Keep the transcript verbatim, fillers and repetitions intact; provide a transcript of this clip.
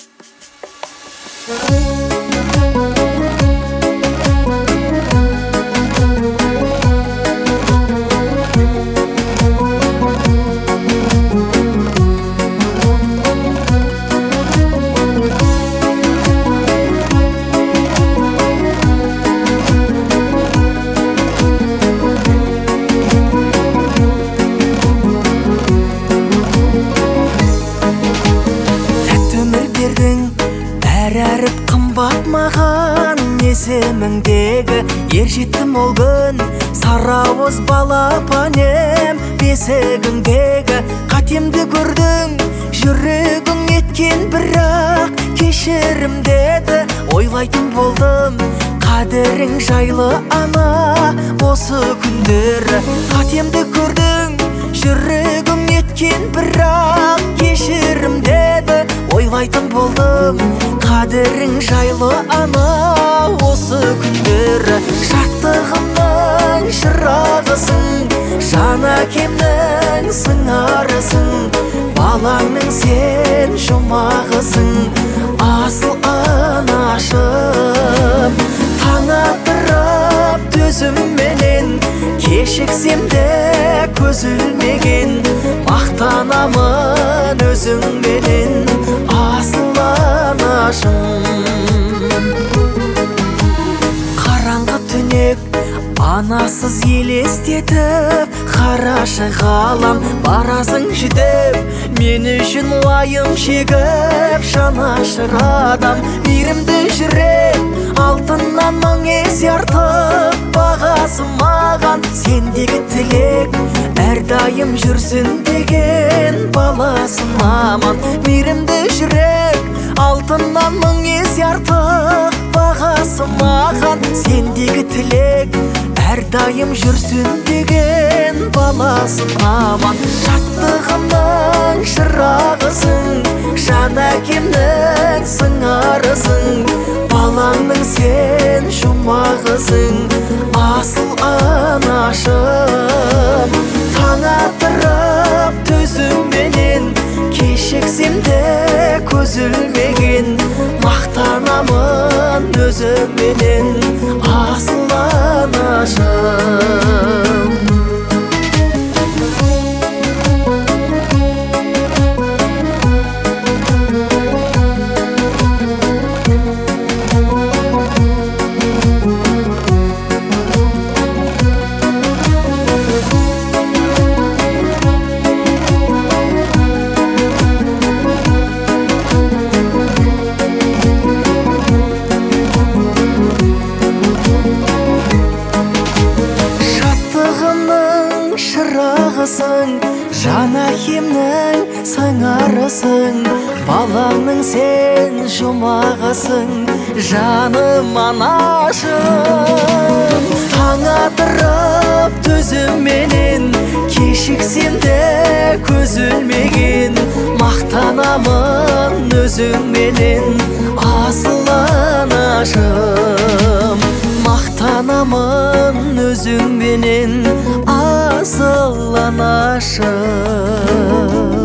Әріп қымбат маған есіміңдегі ер жеттім ол күн сарауыз балапанем бесігіңдегі қатемді көрдің жүрегің еткен бірақ кешірім деді ойлайтын болдым қадірің жайлы ана осы күндері қатемді көрдің жүрегің еткен бірақ кешірім деді ойлайтын болдым қадірің жайлы ана осы күндері шаттығымның шырағысың жан әкемнің сыңарысың балаңның сен жұмағысың асыл анашым таң атырып төзімменен кешіксем де көз ілмеген мақтанамын өзіңменен асыл анашым қараңғы түнек анасыз елестетіп қарашы ғалам барасың жүдеп мен үшін уайым шегіп жанашыр адам мейірімді жүрек алтыннан мың есе артық бағасы маған сендегі тілек әрдайым жүрсін деген баласым аман мейірімді жүрек алтыннан мың есе артық бағасы маған сендегі тілек әрдайым жүрсін деген баласым аман шаттығымның шырағысың жан әкемнің сыңарысың балаңның сен жұмағысың асыл анашым таң атырып төзімменен кешіксем де көз ілмеген мақтанамын өзімменен асыл анашым шырағысың жан әкемнің сыңарысың балаңның сен жұмағысың жаным анашым таң атырып төзімменен кешіксем де көз ілмеген мақтанамын өзіңменен асыл анашым мақтанамын өзіңменен асыл анашым